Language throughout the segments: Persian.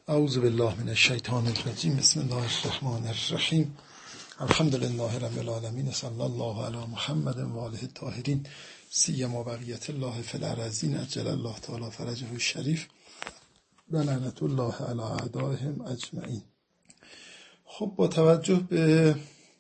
اعوذ بالله من الشیطان الرجیم. بسم الله الرحمن الرحیم. الحمد لله رب العالمین. صلی الله علی محمد و آله الطاهرین سیما بقیت الله فی الارضین عجل الله تعالی فرجه الشریف و لعنت الله علی اعدائهم اجمعین. خب، با توجه به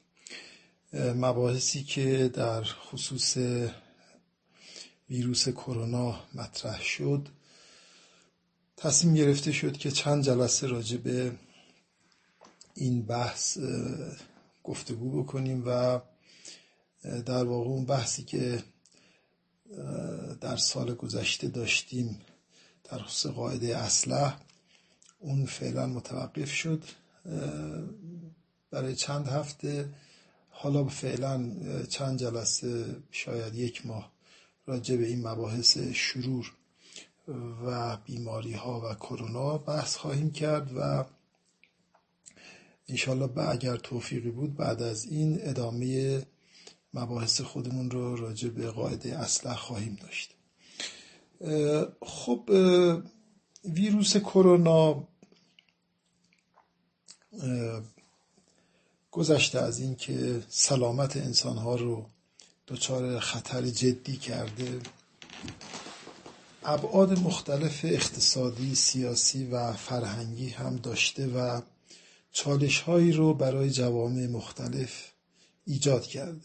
مباحثی که در خصوص ویروس کرونا مطرح شد، تصمیم گرفته شد که چند جلسه راجع به این بحث گفتگو بکنیم و در واقع اون بحثی که در سال گذشته داشتیم در خصوص قاعده اصلح، اون فعلا متوقف شد برای چند هفته. حالا فعلا چند جلسه، شاید یک ماه، راجع به این مباحث شرور و بیماری ها و کرونا بحث خواهیم کرد و انشالله اگر توفیقی بود بعد از این ادامه مباحث خودمون رو راجع به قاعده اصلح خواهیم داشت. خب، ویروس کرونا گذشته از این که سلامت انسان ها رو دچار خطر جدی کرده، ابعاد مختلف اقتصادی، سیاسی و فرهنگی هم داشته و چالش هایی رو برای جوامع مختلف ایجاد کرده.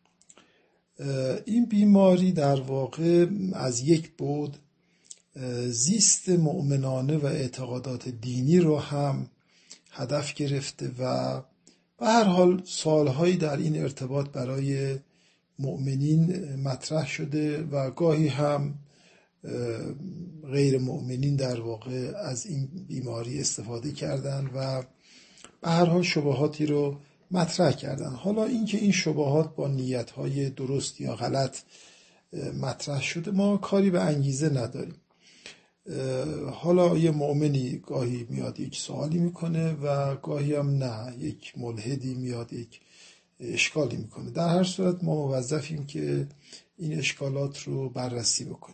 این بیماری در واقع از یک بعد زیست مؤمنانه و اعتقادات دینی رو هم هدف گرفته و به هر حال سوالهایی در این ارتباط برای مؤمنین مطرح شده و گاهی هم غیر مؤمنین در واقع از این بیماری استفاده کردن و به هر حال شبهاتی رو مطرح کردن. حالا اینکه این شبهات با نیت‌های درست یا غلط مطرح شده، ما کاری به انگیزه نداریم. حالا یه مؤمنی گاهی میاد یک سوالی میکنه و گاهی هم نه، یک ملحدی میاد یک اشکالی میکنه. در هر صورت ما موظفیم که این اشکالات رو بررسی بکنیم.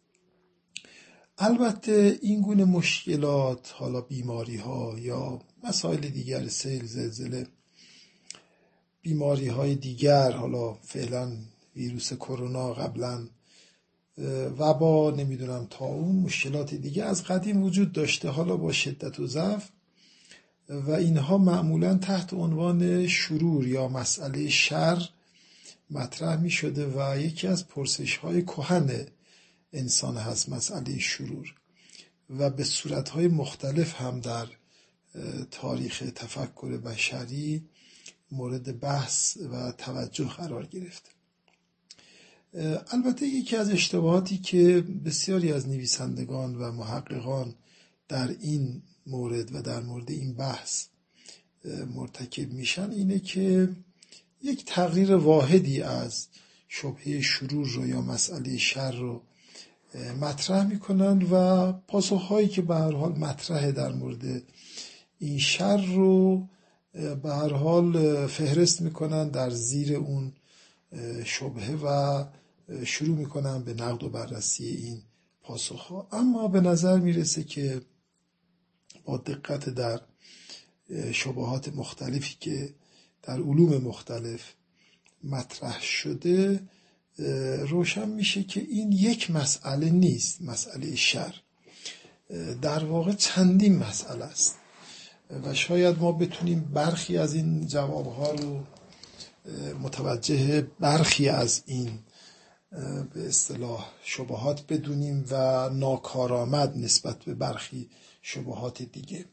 البته این گونه مشکلات، حالا بیماری ها یا مسائل دیگر، سیل، زلزله، بیماری های دیگر، حالا فعلا ویروس کرونا، قبلا وبا، نمیدونم طاعون، مشکلات دیگه از قدیم وجود داشته، حالا با شدت و ضعف، و اینها معمولا تحت عنوان شرور یا مسئله شر مطرح می شده و یکی از پرسش های کهن انسان هست مسئله شرور و به صورتهای مختلف هم در تاریخ تفکر بشری مورد بحث و توجه قرار گرفته. البته یکی از اشتباهاتی که بسیاری از نویسندگان و محققان در این مورد و در مورد این بحث مرتکب میشن اینه که یک تقریر واحدی از شبهه شرور رو یا مسئله شر رو مطرح میکنن و پاسخهایی که به هر حال مطرحه در مورد این شر رو به هر حال فهرست میکنن در زیر اون شبهه و شروع میکنن به نقد و بررسی این پاسخها. اما به نظر میرسه که با دقت در شبهات مختلفی که در علوم مختلف مطرح شده روشن میشه که این یک مسئله نیست. مسئله شر در واقع چندین مسئله است و شاید ما بتونیم برخی از این جوابها رو متوجه برخی از این به اصطلاح شبهات بدونیم و ناکارآمد نسبت به برخی شبهات دیگه.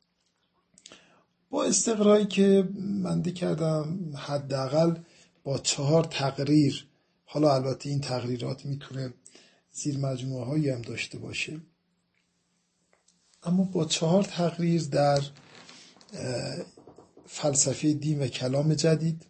با استقرایی که بنده کردم، حداقل با 4 تقریر، حالا البته این تقریرات میتونه زیر مجموعه هایی هم داشته باشه، اما با 4 تقریر در فلسفه دین و کلام جدید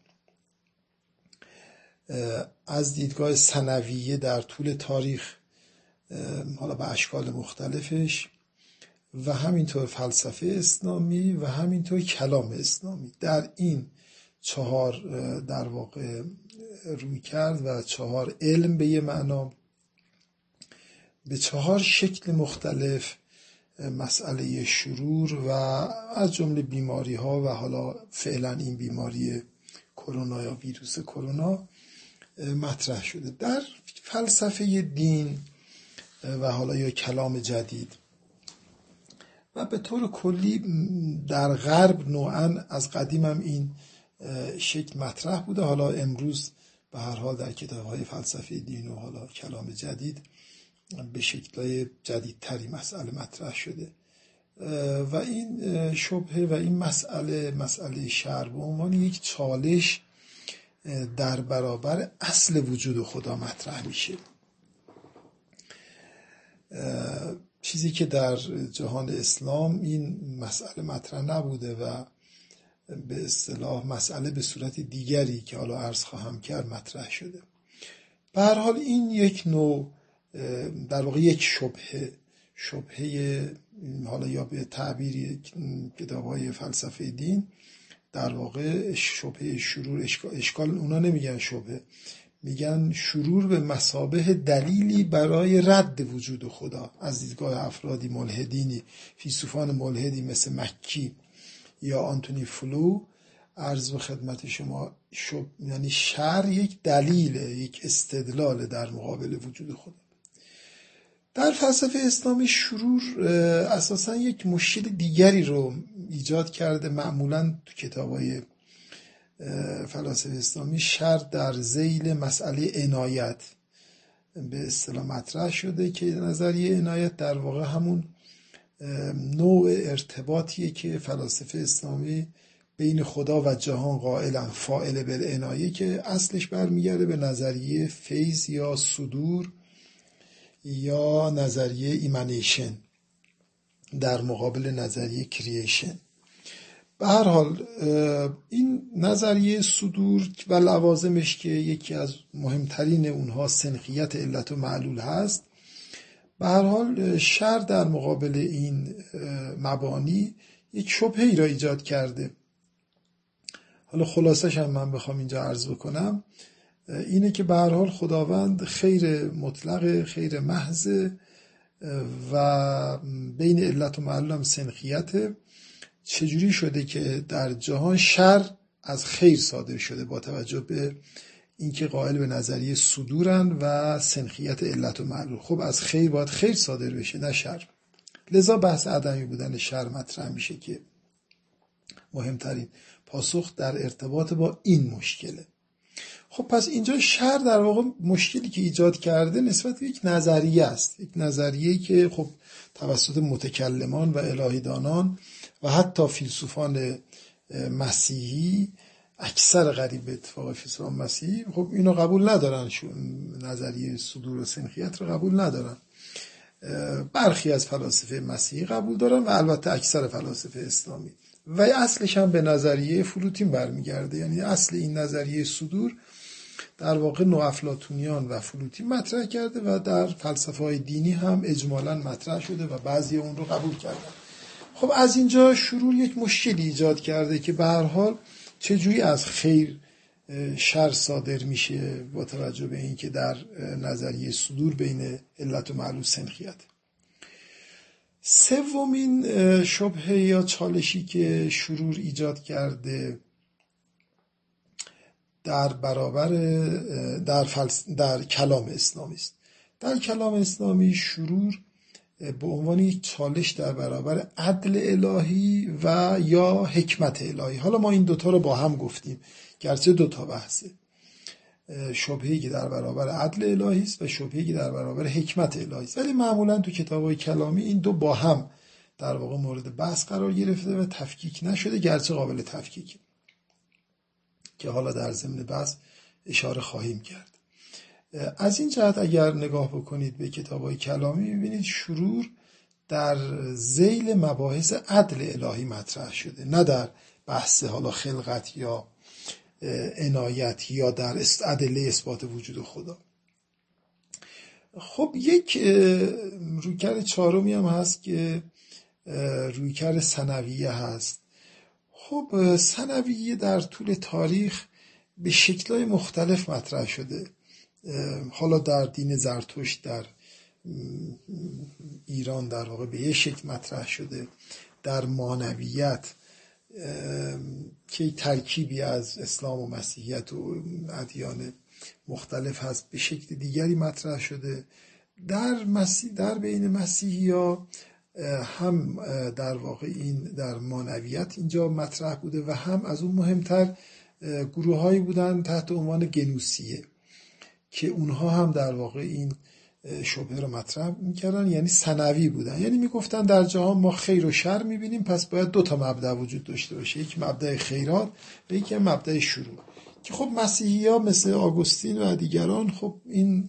از دیدگاه ثانویه در طول تاریخ، حالا به اشکال مختلفش، و همینطور فلسفه اسلامی و همینطور کلام اسلامی، در این 4 در واقع روی کرد و 4 علم به یه معنا به 4 شکل مختلف مسئله شرور و از جمله بیماری ها و حالا فعلا این بیماری کرونا یا ویروس کرونا مطرح شده. در فلسفه دین و حالا یا کلام جدید و به طور کلی در غرب نوعا از قدیم هم این شکل مطرح بوده، حالا امروز به هر حال در کتاب‌های فلسفه دین و حالا کلام جدید به شکل‌های جدیدتری مسئله مطرح شده و این شبهه و این مسئله شر به عنوان یک چالش در برابر اصل وجود خدا مطرح میشه. چیزی که در جهان اسلام این مسئله مطرح نبوده و به اصطلاح مسئله به صورت دیگری که حالا عرض خواهم کرد مطرح شده. به هر حال این یک نوع در واقع یک شبهه حالا یا به تعبیر کتاب‌های فلسفه دین در واقع شبهه شرور، اشکال اونا نمیگن شبهه، میگن شرور به مثابه دلیلی برای رد وجود خدا از دیدگاه افرادی ملحدینی، فیلسوفان ملحدی مثل مکی یا آنتونی فلو. عرض به خدمت شما یعنی شر یک دلیل، یک استدلال در مقابل وجود خدا. در فلسفه اسلامی شرور اساساً یک مشکل دیگری رو ایجاد کرده. معمولاً تو کتاب‌های فلاسفه اسلامی شر در ذیل مسئله عنایت به اصطلاح مطرح شده که نظریه عنایت در واقع همون نوع ارتباطیه که فلاسفه اسلامی بین خدا و جهان قائلن، فاعل بالعنایه، که اصلش برمیگرده به نظریه فیض یا صدور یا نظریه ایمانیشن در مقابل نظریه کرییشن. به هر حال این نظریه صدور و لوازمش که یکی از مهمترین اونها سنخیت علت و معلول هست، به هر حال شر در مقابل این مبانی یک شبهه‌ای را ایجاد کرده. حالا خلاصش هم من بخوام اینجا عرض بکنم اینه که به هر حال خداوند خیر مطلق، خیر محض و بین علت و معلول هم سنخیته. چجوری شده که در جهان شر از خیر صادر شده با توجه به اینکه قائل به نظریه صدورن و سنخیت علت و معلول؟ خب از خیر باید خیر صادر بشه نه شر. لذا بحث عدمی بودن شر مطرح میشه که مهمترین پاسخ در ارتباط با این مشکله. خب پس اینجا شر در واقع مشکلی که ایجاد کرده نسبت به یک نظریه است، یک نظریه‌ای که خب توسط متکلمان و الهیدانان و حتی فیلسوفان مسیحی، اکثر قریب به اتفاق فیلسوفان مسیحی، خب اینو قبول ندارن، نظریه صدور و سنخیت رو قبول ندارن. برخی از فلاسفه مسیحی قبول دارن و البته اکثر فلاسفه اسلامی. و اصلش هم به نظریه فلوتین برمیگرده. یعنی اصل این نظریه صدور در واقع نوافلاطونیان و فلوتین مطرح کرده و در فلسفه های دینی هم اجمالاً مطرح شده و بعضی اون رو قبول کردن. خب از اینجا شرور یک مشکلی ایجاد کرده که به هر حال چجوری از خیر شر صادر میشه با توجه به اینکه در نظریه صدور بین علت و معلول سنخیت. سومین شبهه یا چالشی که شرور ایجاد کرده در برابر در کلام اسلامی است. در کلام اسلامی شرور به عنوان یک چالش در برابر عدل الهی و یا حکمت الهی. حالا ما این دوتا رو با هم گفتیم، گرچه دوتا بحثه، شبهه‌ای که در برابر عدل الهی است و شبهه‌ای که در برابر حکمت الهی است، ولی معمولا تو کتاب‌های کلامی این دو با هم در واقع مورد بحث قرار گرفته و تفکیک نشده، گرچه قابل تفکیک، که حالا در ضمن بحث اشاره خواهیم کرد. از این جهت اگر نگاه بکنید به کتاب‌های کلامی می‌بینید شرور در ذیل مباحث عدل الهی مطرح شده، نه در بحث حالا خلقت یا عنایت یا در ادله اثبات وجود خدا. خب یک رویکرد چهارمی هم هست که رویکرد ثنویه هست. خب ثنویه در طول تاریخ به شکل‌های مختلف مطرح شده. حالا در دین زرتشت در ایران در واقع به یک شکل مطرح شده، در مانویت که ترکیبی از اسلام و مسیحیت و ادیان مختلف هست به شکل دیگری مطرح شده. در بین مسیحی‌ها هم در واقع این در مانویت اینجا مطرح بوده و هم از اون مهمتر گروه‌هایی بودن تحت عنوان گنوسیه که اونها هم در واقع این شبهه رو مطرح میکردن، یعنی ثانوی بودن، یعنی میگفتن در جهان ما خیر و شر میبینیم، پس باید دو تا مبدأ وجود داشته باشه، یک مبدأ خیرات و یک مبدأ شرور. که خب مسیحی‌ها مثل آگوستین و دیگران خب این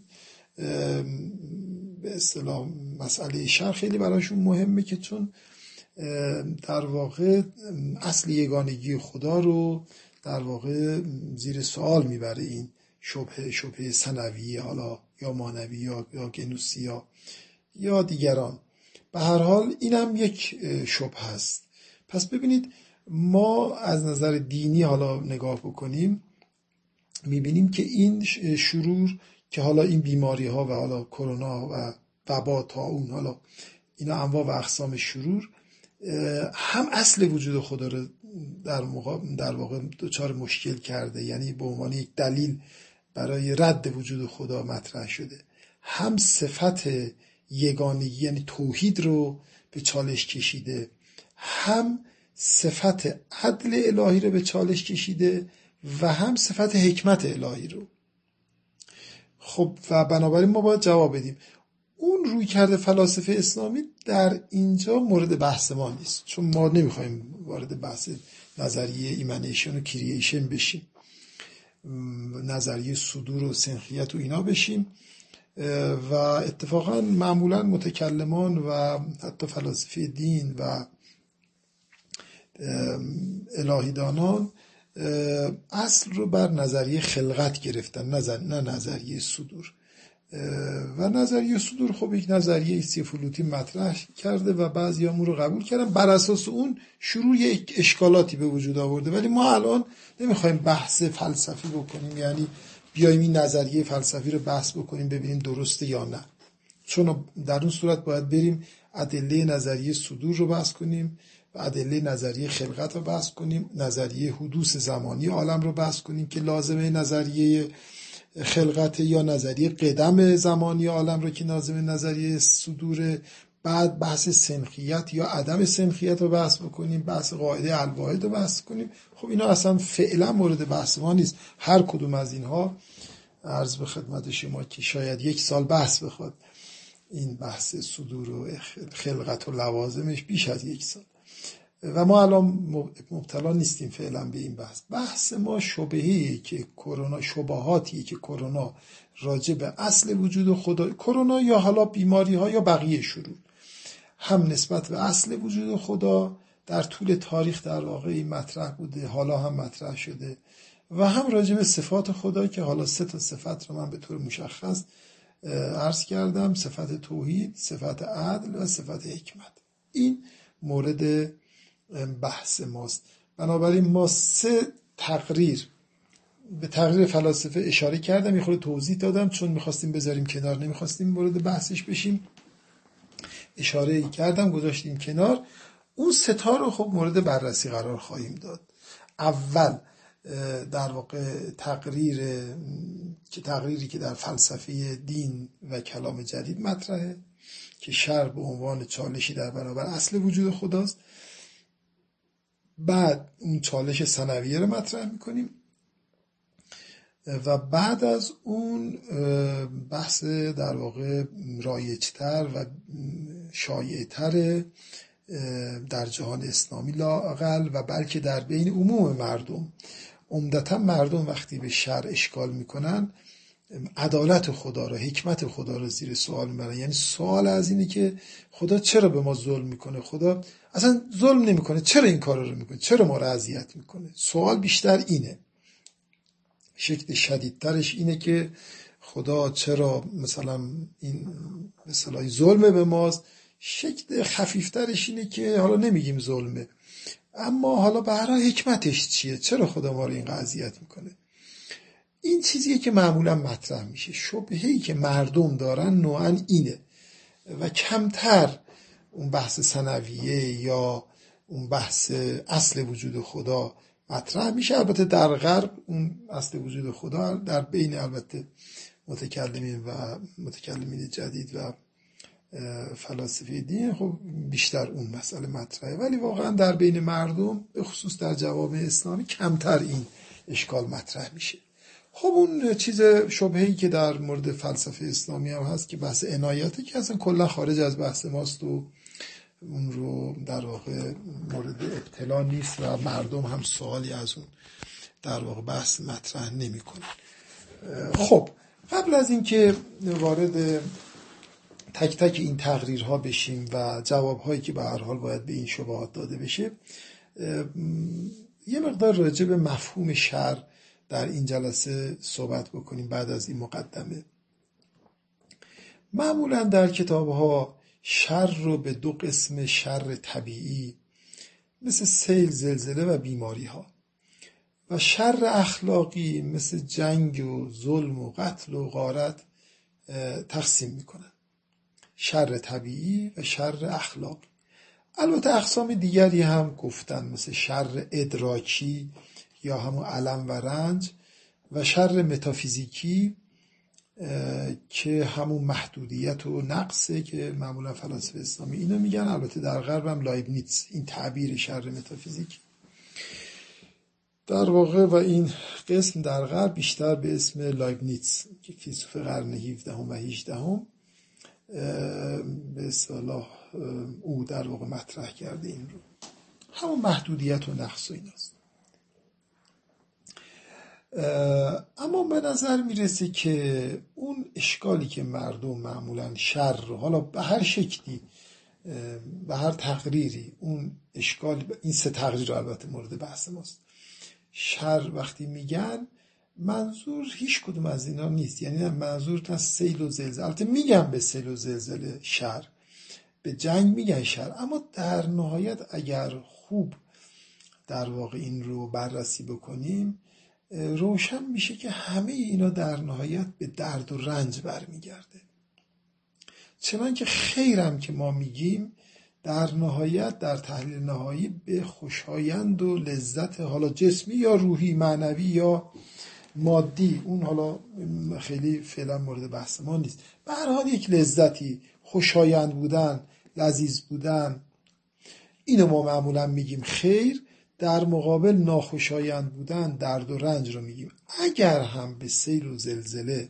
به اصطلاح مسئله شر خیلی براشون مهمه، که چون در واقع اصل یگانگی خدا رو در واقع زیر سوال میبره این شبهه ثانوی، حالا یا مانوی یا گنوسی یا دیگران. به هر حال این هم یک شبهه است. پس ببینید ما از نظر دینی حالا نگاه بکنیم میبینیم که این شرور که حالا این بیماری ها و حالا کرونا و وبا طاعون، حالا اینا انواع و اقسام شرور، هم اصل وجود خدا رو در واقع دچار مشکل کرده، یعنی به عنوان یک دلیل برای رد وجود خدا مطرح شده، هم صفت یگانگی یعنی توحید رو به چالش کشیده، هم صفت عدل الهی رو به چالش کشیده و هم صفت حکمت الهی رو. خب و بنابراین ما باید جواب بدیم. اون روی کرده فلاسفه اسلامی در اینجا مورد بحث ما نیست، چون ما نمیخوایم وارد بحث نظریه ایمنیشن و کرییشن بشیم، نظریه صدور و سنخیت و اینا بشیم. و اتفاقا معمولا متکلمان و حتی فلاسفه دین و الهیدانان اصل رو بر نظریه خلقت گرفتن، نه نظریه صدور. و نظریه صدور خب یک نظریه سیفلوتی مطرح کرده و بعضی هم اون رو قبول کردن، بر اساس اون شروع یک اشکالاتی به وجود آورده. ولی ما الان نمیخوایم بحث فلسفی بکنیم، یعنی بیایم این نظریه فلسفی رو بحث بکنیم ببینیم درسته یا نه، چون در اون صورت باید بریم ادله نظریه صدور رو بحث کنیم و ادله نظریه خلقت رو بحث کنیم، نظریه حدوث زمانی عالم رو بحث کنیم که لازمه نظریه خلقت، یا نظریه قدم زمانی عالم رو که لازمه نظریه صدور، بعد بحث سنخیت یا عدم سنخیت رو بحث بکنیم، بحث قاعده الواحد رو بحث کنیم. خب اینا اصلا فعلا مورد بحث ما نیست. هر کدوم از اینها عرض به خدمت شما که شاید 1 سال بحث بخواد، این بحث صدور و خلقت و لوازمش بیش از 1 سال، و ما الان مبتلا نیستیم فعلا به این بحث ما شبهه‌ای که کرونا، شبهاتی که کرونا راجع به اصل وجود خدا، کرونا یا حالا بیماری ها یا بقیه شرور، هم نسبت به اصل وجود خدا در طول تاریخ در واقع این مطرح بوده، حالا هم مطرح شده، و هم راجع به صفات خدا که حالا 3 تا صفت رو من به طور مشخص عرض کردم: صفت توحید، صفت عدل و صفت حکمت. این مورد بحث ماست. بنابراین ما 3 تقریر به تقریر فلاسفه اشاره کردم، یه خورده توضیح دادم چون میخواستیم بذاریم کنار، نمیخواستیم مورد بحثش بشیم، اشاره کردم گذاشتیم کنار. اون 3 تا رو خب مورد بررسی قرار خواهیم داد. اول در واقع تقریری که در فلسفه دین و کلام جدید مطرحه که شر به عنوان چالشی در برابر اصل وجود خداست. بعد اون چالش ثانویه رو مطرح میکنیم و بعد از اون بحث در واقع رایج‌تر و شایع‌تر در جهان اسلامی لااقل و بلکه در بین عموم مردم، عمدتا مردم وقتی به شر اشکال میکنن عدالت خدا رو، حکمت خدا رو زیر سوال میبرن. یعنی سوال از اینه که خدا چرا به ما ظلم میکنه؟ خدا اصلا ظلم نمیکنه، چرا این کارا رو میکنه؟ چرا ما رو اذیت میکنه؟ سوال بیشتر اینه. شکل شدیدترش اینه که خدا چرا مثلا این مثلا ظلمه به ماست. شکل خفیفترش اینه که حالا نمیگیم ظلمه، اما حالا به هر حال حکمتش چیه؟ چرا خدا ما رو این اذیت میکنه؟ این چیزیه که معمولا مطرح میشه. شبهه‌ای که مردم دارن نوعاً اینه و کمتر اون بحث ثانویه یا اون بحث اصل وجود خدا مطرح میشه. البته در غرب اون اصل وجود خدا در بین البته متکلمین جدید و فلاسفه دین خب بیشتر اون مسئله مطرحه، ولی واقعا در بین مردم به خصوص در جوامع اسلامی کمتر این اشکال مطرح میشه. خب اون چیز شبهه‌ای که در مورد فلسفه اسلامی هم هست که بحث عنایته که اصلا کلا خارج از بحث ماست و اون رو در واقع مورد ابتلا نیست و مردم هم سوالی از اون در واقع بحث مطرح نمی‌کنن. خب قبل از اینکه وارد تک تک این تقریرها بشیم و جوابهایی که به هر حال باید به این شبهات داده بشه، یه مقدار راجع به مفهوم شر در این جلسه صحبت بکنیم. بعد از این مقدمه، معمولا در کتاب‌ها شر رو به دو قسم شر طبیعی مثل سیل، زلزله و بیماری ها و شر اخلاقی مثل جنگ و ظلم و قتل و غارت تقسیم میکنن. شر طبیعی و شر اخلاقی. البته اقسام دیگری هم گفتن مثل شر ادراکی یا همون الم و رنج و شر متافیزیکی که همون محدودیت و نقصه که معمولا فلاسفه اسلامی اینو میگن. البته در غرب هم لایبنیتس این تعبیر شر متافیزیکی در واقع و این قسم در غرب بیشتر به اسم لایبنیتس که فیلسوف قرن 17 و 18 به اصطلاح او در واقع مطرح کرده این رو. همون محدودیت و نقص و ایناست. اما به نظر میرسه که اون اشکالی که مردم معمولا شر رو حالا به هر شکلی به هر تقریری اون اشکال، این سه تقریر البته مورد بحث ماست، شر وقتی میگن منظور هیچ کدوم از اینا نیست. یعنی منظور نه سیل و زلزله، البته میگن به سیل و زلزله شر، به جنگ میگن شر، اما در نهایت اگر خوب در واقع این رو بررسی بکنیم روشن میشه که همه اینا در نهایت به درد و رنج برمیگرده. چنانکه خیرم که ما میگیم در نهایت در تحلیل نهایی به خوشایند و لذت حالا جسمی یا روحی، معنوی یا مادی، اون حالا خیلی فعلا مورد بحث ما نیست، به هر حال یک لذتی، خوشایند بودن، لذیذ بودن، اینو ما معمولا میگیم خیر. در مقابل ناخوشایند بودن، درد و رنج رو میگیم. اگر هم به سیل و زلزله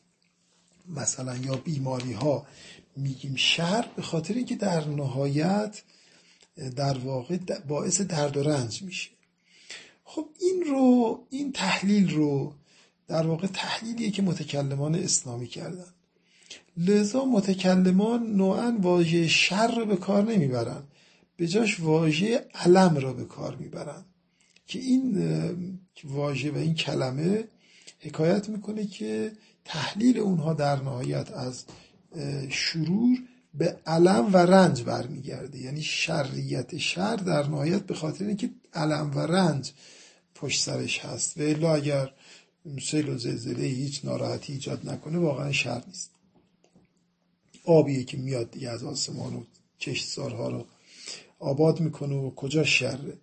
مثلا یا بیماری ها میگیم شر، به خاطر اینکه در نهایت در واقع باعث درد و رنج میشه. خب این تحلیل رو در واقع تحلیلیه که متکلمان اسلامی کردن. لذا متکلمان نوعا واژه شر رو به کار نمیبرن، به جاش واژه الم را به کار میبرن که این واژه و این کلمه حکایت میکنه که تحلیل اونها در نهایت از شرور به الم و رنج برمیگرده. یعنی شریت شر در نهایت به خاطر اینکه الم و رنج پشت سرش هست، و الا اگر سیل و زلزله هیچ ناراحتی ایجاد نکنه واقعا شر نیست. آبیه که میاد دیگه از آسمان و کشتزارها رو آباد میکنه و کجا شره.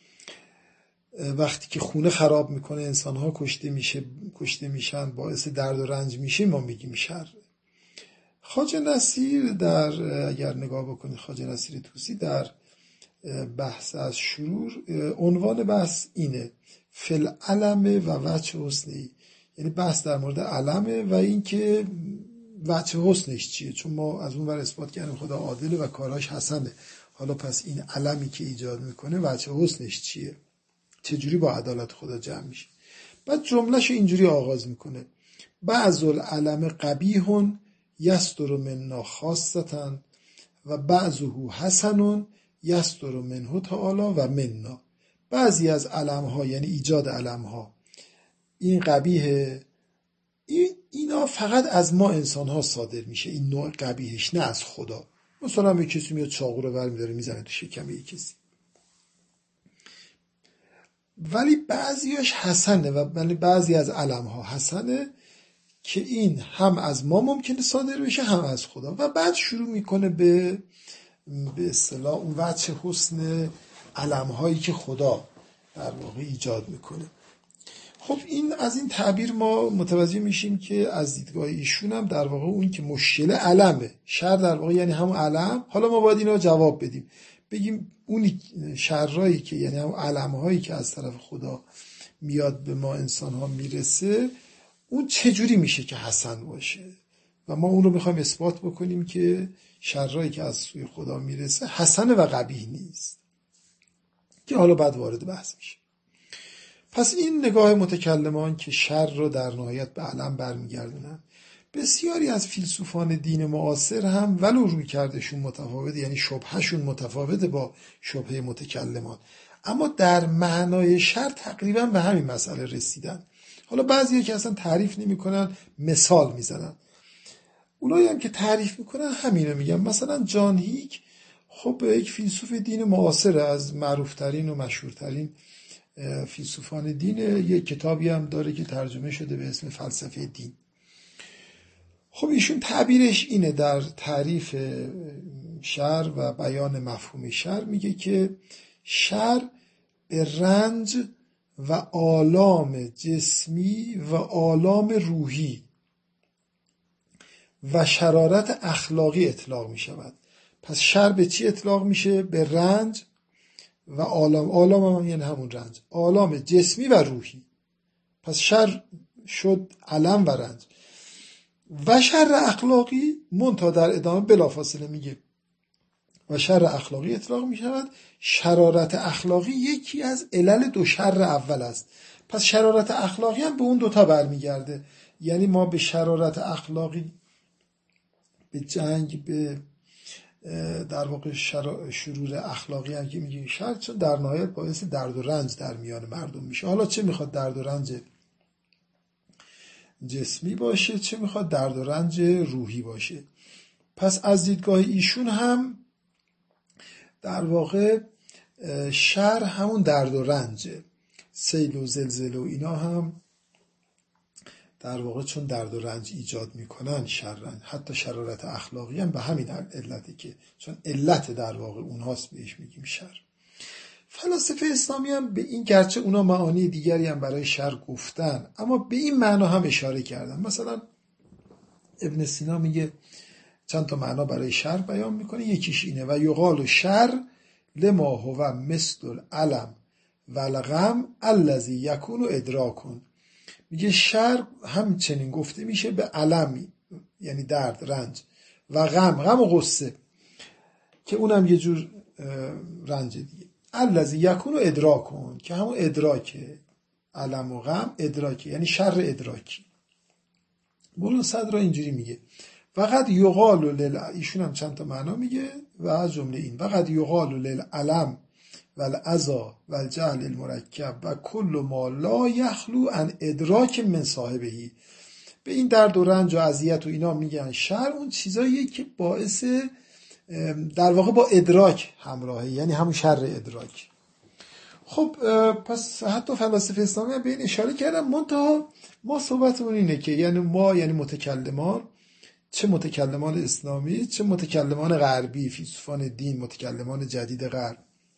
وقتی که خونه خراب میکنه، انسانها کشته میشن، باعث درد و رنج میشه، ما میگیم شر. خواجه نصیر اگر نگاه بکنید، خواجه نصیر طوسی در بحث از شرور عنوان بحث اینه: فل علمه و وجه حسنی، یعنی بحث در مورد علمه و اینکه وجه حسنش چیه، چون ما از اون ور اثبات کردیم خدا عادله و کاراش حسنه. حالا پس این علمی که ایجاد میکنه وجه حسنش چیه، چجوری با عدالت خدا جمع میشه. بعد جملهش اینجوری آغاز میکنه: بعض العلم قبیح یستر مننا خاصتا و بعضه حسن یستر منه تعالی و مننا. بعضی از علمها، یعنی ایجاد علمها، این قبیح، اینا فقط از ما انسان ها صادر میشه، این نوع قبیحش، نه از خدا. مثلا یه کسی میاد چاقو رو برمی‌داره میزنه تو شکم یه کسی، ولی بعضیاش حسنه و ولی بعضی از علمها حسنه که این هم از ما ممکنه صادر بشه هم از خدا، و بعد شروع میکنه به اصطلاح اون وجه حسن علم‌هایی که خدا در واقع ایجاد میکنه. خب این از این تعبیر ما متوجه میشیم که از دیدگاه ایشون هم در واقع اون که مشکل علمه، شر در واقع یعنی همون علم. حالا ما باید اینا جواب بدیم، بگیم اون شرایی که یعنی همون علم‌هایی که از طرف خدا میاد به ما انسان ها میرسه، اون چجوری میشه که حسن باشه؟ و ما اون رو میخوایم اثبات بکنیم که شرایی که از سوی خدا میرسه حسن و قبیح نیست، که حالا بعد وارد بحث میشه. پس این نگاه متکلمان که شر رو در نهایت به علم برمیگردونن. بسیاری از فیلسوفان دین معاصر هم ولو روی کردشون متفاوته، یعنی شبهشون متفاوته با شبهه متکلمان، اما در معنای شر تقریبا به همین مسئله رسیدن. حالا بعضی که اصلا تعریف نمی‌کنن، مثال میزنن. اونایی هم که تعریف میکنن همینو میگن. مثلا جان هیک خب یک فیلسوف دین معاصر، از معروفترین و مشهورترین فیلسوفان دین، یک کتابی هم داره که ترجمه شده به اسم فلسفه دین. خب ایشون تعبیرش اینه در تعریف شر و بیان مفهوم شر، میگه که شر به رنج و آلام جسمی و آلام روحی و شرارت اخلاقی اطلاق می شود. پس شر به چی اطلاق میشه؟ به رنج و آلام هم یعنی همون رنج، آلام جسمی و روحی. پس شر شد علم و رنج. و شر اخلاقی منتها در ادامه بلافاصله میگه و شر اخلاقی اطلاق می شود. شرارت اخلاقی یکی از علل دو شر اول است. پس شرارت اخلاقی هم به اون دوتا برمیگرده، یعنی ما به شرارت اخلاقی، به جنگ، به در واقع شرور اخلاقی هم که میگیم شر، چون در نهایت باعث درد و رنج در میان مردم میشه. حالا چه میخواد درد و رنج جسمی باشه، چه میخواد درد و رنج روحی باشه. پس از دیدگاه ایشون هم در واقع شر همون درد و رنجه. سیل و زلزله و اینا هم در واقع چون درد و رنج ایجاد میکنن شرن. حتی شرارت اخلاقی هم به همین علته، که چون علت در واقع اونهاست بهش میگیم شر. فلاسفه اسلامی هم به این، گرچه اونا معانی دیگری هم برای شر گفتن، اما به این معنا هم اشاره کردن. مثلا ابن سینا میگه چند تا معنا برای شر بیان میکنه، یکیش اینه و یقال شر لما هو مثل العلم و الغم الذی یکون ادراکون. میگه شر همچنین گفته میشه به علم، یعنی درد، رنج، و غم و غصه که اونم یه جور رنج دیگه. الذی یکون ادراکون که همون ادراکه. علم و غم ادراکه، یعنی شر ادراکی. مولانا صدرا اینجوری میگه وقد یقال ایشون هم چند تا معنا میگه و از جمله این وقد یقال للعلم والعزا والجهل المرکب و کل ما لا یخلو عن ادراک من صاحبهی. به این درد و رنج و اذیت و اینا میگن شر، اون چیزاییه که باعث در واقع با ادراک همراهه، یعنی همون شر ادراک. خب پس حتی فلاسفه اسلامی به این اشاره کردن. منتها ما صحبتمون اینه که یعنی ما، یعنی متکلمان، چه متکلمان اسلامی چه متکلمان غربی، فیلسوفان دین، متکلمان جدید غرب،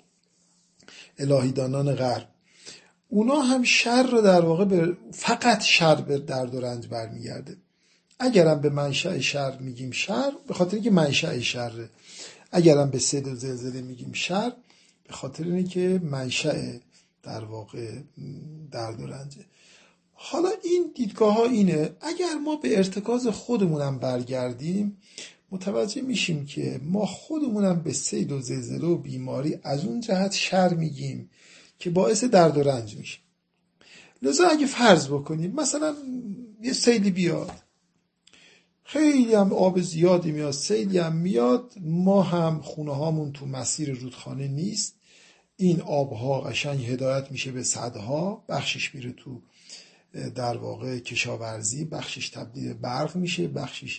الهیدانان غرب، اونا هم شر رو در واقع فقط شر به درد و رنج برمیگرده. اگرم به منشأ شر میگیم شر، به خاطر اینکه منشأ شره. اگرم به سیل و زلزله میگیم شر، به خاطر اینکه منشأ در واقع درد و رنجه. حالا این دیدگاه ها اینه، اگر ما به ارتکاز خودمونم برگردیم متوجه میشیم که ما خودمونم به سیل و زلزله و بیماری از اون جهت شر میگیم که باعث درد و رنج میشه. لذا اگه فرض بکنیم مثلا یه سیلی بیاد، خیلی هم آب زیادی میاد، سیلی هم میاد، ما هم خونه هامون تو مسیر رودخانه نیست، این آبها قشنگ هدایت میشه به سدها، بخشش میره تو در واقع کشاورزی، بخشش تبدیل برق میشه، بخشش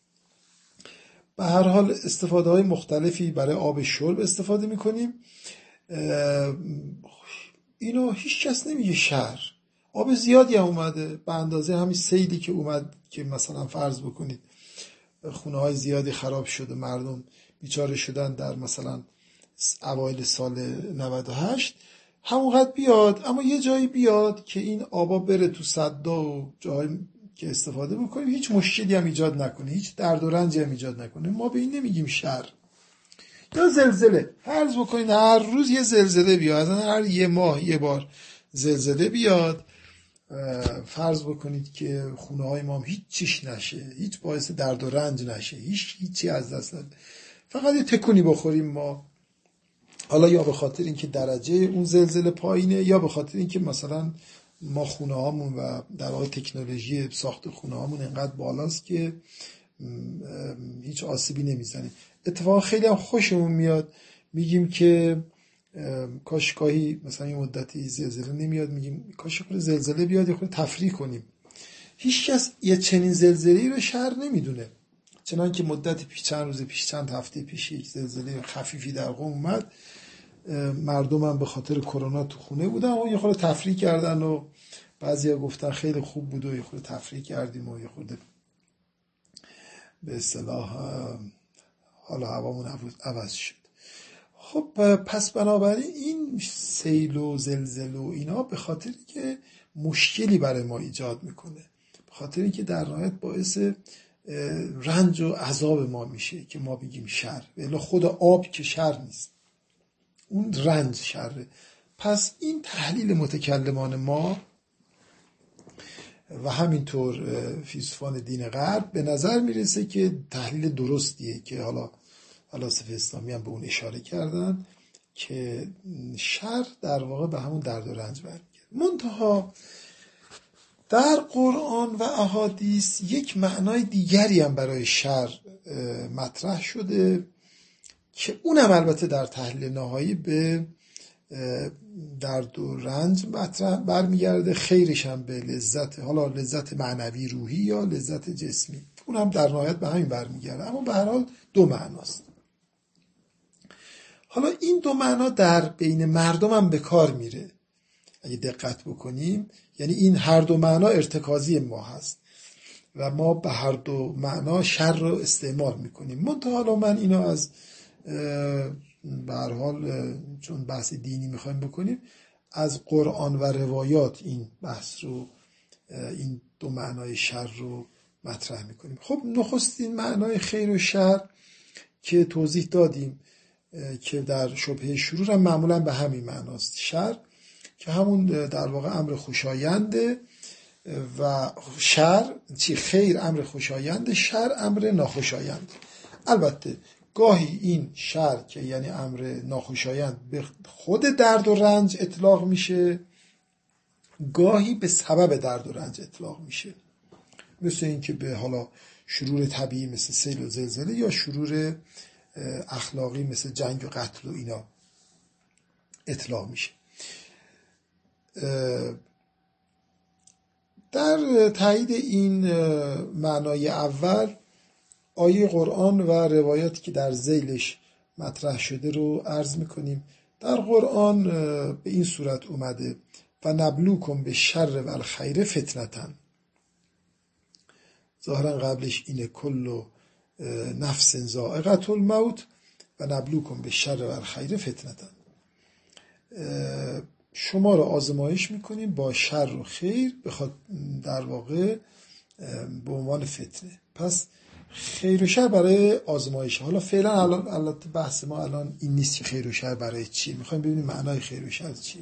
به هر حال استفاده های مختلفی برای آب شرب استفاده میکنیم. اینو هیچ کس نمیگه شر. آب زیادی هم اومده به اندازه همین سیلی که اومد که مثلا فرض بکنید خونه های زیادی خراب شده، مردم بیچاره شدن در مثلا اوایل سال 98، همونقدر بیاد. اما یه جایی بیاد که این آبا بره تو سدا و جایی که استفاده بکنیم، هیچ مشکلی هم ایجاد نکنه، هیچ درد و رنجی هم ایجاد نکنه. ما به این نمیگیم شر. یا زلزله، فرض بکنید هر روز یه زلزله بیاد، هر یه ماه یه بار زلزله بیاد، فرض بکنید که خونه های ما هیچ چیش نشه، هیچ باعث درد و رنج نشه، هیچی از دست نده، فقط یه تکونی بخوریم ما، حالا یا به خاطر اینکه درجه اون زلزله پایینه، یا به خاطر اینکه مثلا ما خونه هامون و در واقع تکنولوژی ساخت خونه هامون اینقدر بالاست که هیچ آسیبی نمیزنه. اتفاقا خیلی هم خوشمون میاد، میگیم که کاش گاهی مثلا یه مدتی زلزله نمیاد، میگیم کاش خود زلزله بیاد، یه خود تفریح کنیم. هیچ کس یه چنین زلزله‌ای رو شر نمیدونه. چنان که مدت پیش، چند روز پیش، چند هفته پیش یک زلزله خفیفی در قم اومد، مردم هم به خاطر کرونا تو خونه بودن و یه خورده تفریح کردن و بعضیا گفتن خیلی خوب بود و یه خورده تفریح کردیم و یه خورده به اصطلاح حالا هوامون عوض شد. خب پس بنابراین این سیل و زلزله و اینا به خاطر که مشکلی برای ما ایجاد میکنه، به خاطر اینکه در نهایت باعث رنج و عذاب ما میشه که ما بگیم شر. ولی خود آب که شر نیست، اون رنج شره. پس این تحلیل متکلمان ما و همینطور فیلسوفان دین غرب به نظر میرسه که تحلیل درستیه که حالا فلاسفه اسلامی هم به اون اشاره کردن که شر در واقع به همون درد و رنج برمیگرده. منتها در قرآن و احادیث یک معنای دیگری هم برای شر مطرح شده که اونم البته در تحلیل نهایی به درد و رنج مطرح برمیگرده، خیرش هم به لذت، حالا لذت معنوی روحی یا لذت جسمی، اونم در نهایت به همین برمیگرده. اما به هر حال دو معناست. حالا این دو معنا در بین مردم هم به کار میره اگه دقت بکنیم، یعنی این هر دو معنا ارتکازی ما هست و ما به هر دو معنا شر رو استعمال میکنیم. منتها حالا من اینو از به هر حال چون بحث دینی میخوایم بکنیم، از قرآن و روایات این بحث رو، این دو معنای شر رو مطرح میکنیم. خب نخستین معنای خیر و شر که توضیح دادیم که در شبهه شرور هم معمولا به همین معناست، شر که همون در واقع امر خوشاینده و شر چی، خیر امر خوشاینده، شر امر ناخوشایند. البته گاهی این شر که یعنی امر ناخوشایند به خود درد و رنج اطلاق میشه، گاهی به سبب درد و رنج اطلاق میشه، مثل این که به حالا شرور طبیعی مثل سیل و زلزله یا شرور اخلاقی مثل جنگ و قتل و اینا اطلاق میشه. در تایید این معنای اول آیه قرآن و روایاتی که در ذیلش مطرح شده رو عرض میکنیم. در قرآن به این صورت اومده و نبلوکم به شر و الخیر فتنتن. ظاهرا قبلش اینه کل نفس ذائقة الموت و نبلوکم به شر و الخیر فتنتن. شما رو آزمایش میکنیم با شر و خیر، بخواد در واقع به عنوان فتنه. پس خیر و شر برای آزمایش. حالا فعلا البته بحث ما الان این نیست که خیر و شر برای چیه، میخوایم ببینیم معنای خیر و شر چیه.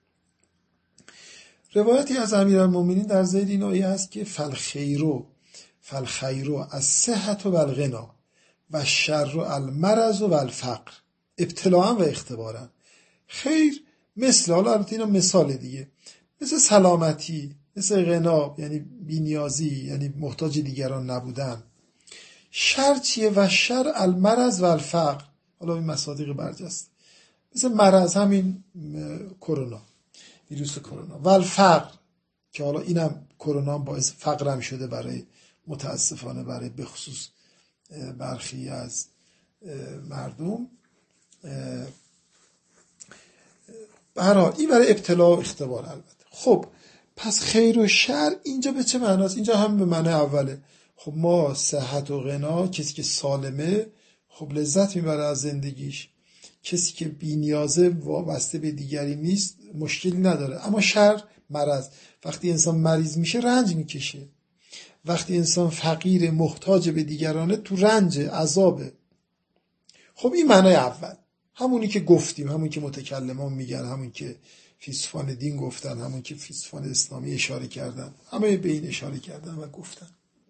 روایتی از امیرالمومنین در ذیل این آیه هست که فالخیر از صحت و الغنا و شر المرض و الفقر ابتلاء و اختبارا. خیر مثل، حالا البته اینا مثال دیگه، مثل سلامتی، مثل غنا یعنی بی‌نیازی، یعنی محتاج دیگران نبودن. شر چیه؟ و شر المرض و الفقر، حالا این مصادیق برجسته، مثل مرض همین کرونا، ویروس کرونا، و الفقر که حالا اینم کرونا باعث فقرم شده برای متاسفانه برای بخصوص برخی از مردم. به هر حال این برای ابتلا و اختبار. البته خب پس خیر و شر اینجا به چه معناست؟ اینجا هم به معنی اوله. خب ما صحت و غنا، کسی که سالمه خب لذت میبره از زندگیش، کسی که بی‌نیازه وابسته به دیگری نیست مشکلی نداره. اما شر، مرض، وقتی انسان مریض میشه رنج میکشه، وقتی انسان فقیر محتاج به دیگرانه تو رنج عذابه. خب این معنای اول، همونی که گفتیم، همون که متکلمان میگن، همون که فیلسوفان دین گفتن، همون که فیلسوفان اسلامی اشاره کردن، همه به این اشاره کردن و گفتن.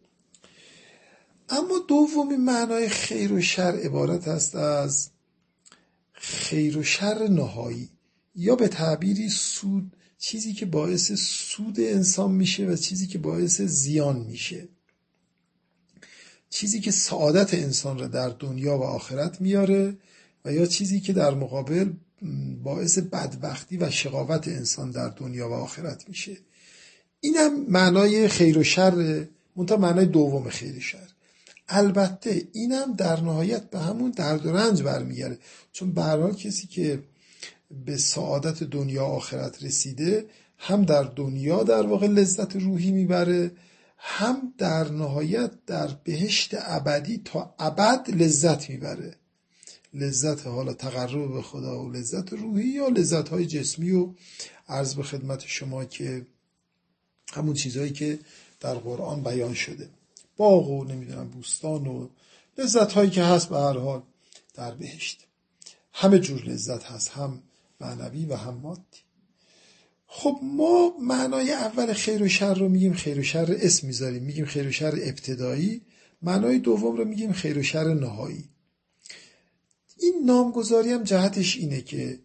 اما دومین معنای خیر و شر عبارت است از خیر و شر نهایی، یا به تعبیری سود، چیزی که باعث سود انسان میشه و چیزی که باعث زیان میشه، چیزی که سعادت انسان را در دنیا و آخرت میاره و یا چیزی که در مقابل باعث بدبختی و شقاوت انسان در دنیا و آخرت میشه. اینم معنای خیر و شر، منتها معنای دوم خیر و شر. البته اینم در نهایت به همون درد و رنج برمیگره، چون به هر حال کسی که به سعادت دنیا و آخرت رسیده هم در دنیا در واقع لذت روحی میبره، هم در نهایت در بهشت ابدی تا ابد لذت میبره، لذت حالا تقرب به خدا و لذت روحی یا لذت های جسمی. و عرض به خدمت شما که همون چیزهایی که در قرآن بیان شده، باغ و نمیدونم بوستان و لذت هایی که هست به هر حال در بهشت، همه جور لذت هست، هم معنوی و هم مادی. خب ما معنای اول خیر و شر رو میگیم خیر و شر اسم میذاریم، میگیم خیر و شر ابتدایی، معنای دوم رو میگیم خیر و شر نهایی. این نامگذاری هم جهتش اینه که